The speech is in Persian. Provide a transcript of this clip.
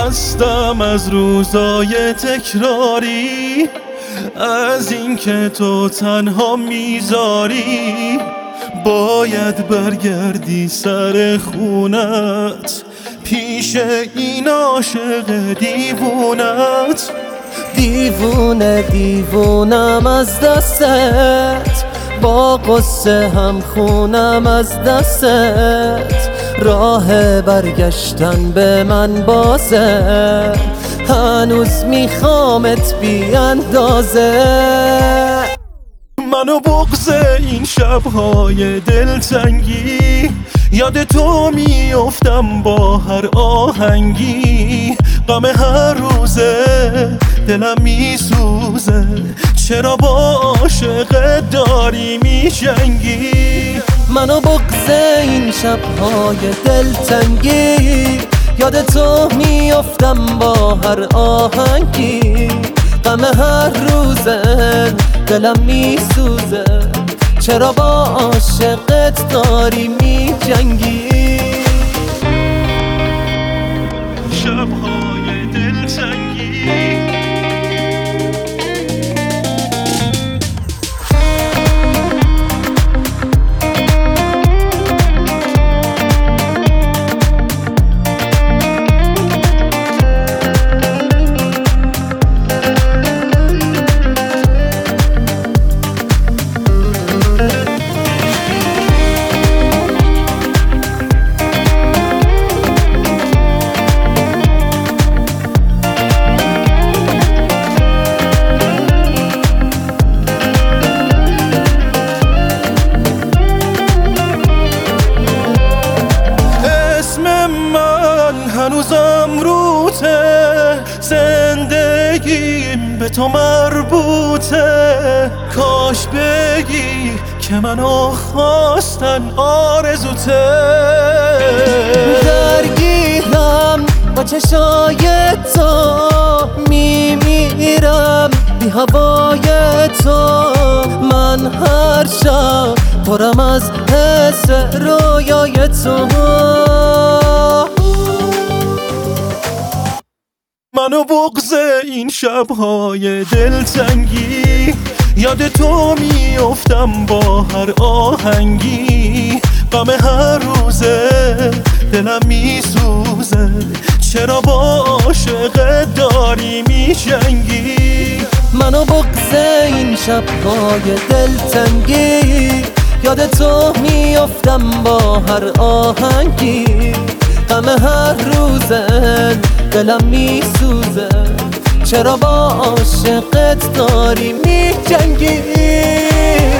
خستم از روزای تکراری، از اینکه تو تنها میذاری. باید برگردی سر خونت پیش این عاشق دیوونت. دیوونه دیوونم از دستت، با قصه هم خونم از دستت. راه برگشتن به من بازه، هنوز میخوامت بی اندازه. منو بغض این شبهای دلتنگی، یاد تو میافتم با هر آهنگی. غم هر روزه دلم میسوزه، چرا با عاشقت داری میجنگی؟ منو بغض این شبهای دلتنگی، یاد تو میافتم با هر آهنگی. غم هر روزه دلم میسوزه، چرا با عاشقت داری میجنگی؟ شبهای دلتنگی هنوزم روته، زندگیم به تو مربوطه. کاش بگی که منو خواستن آرزوته. درگیرم با چشای تو، میمیرم بی هوای تو. من هر شب پرم از حس رویای تو. منو بغض این شبهای دلتنگی، یاد تو میافتم با هر آهنگی. غم هر روزه دلم میسوزه، چرا با عاشقت داری میجنگی؟ منو بغض این شبهای دلتنگی، یاد تو میافتم با هر آهنگی. غم هر روزه دلم میسوزه، چرا با عاشقت داری میجنگی؟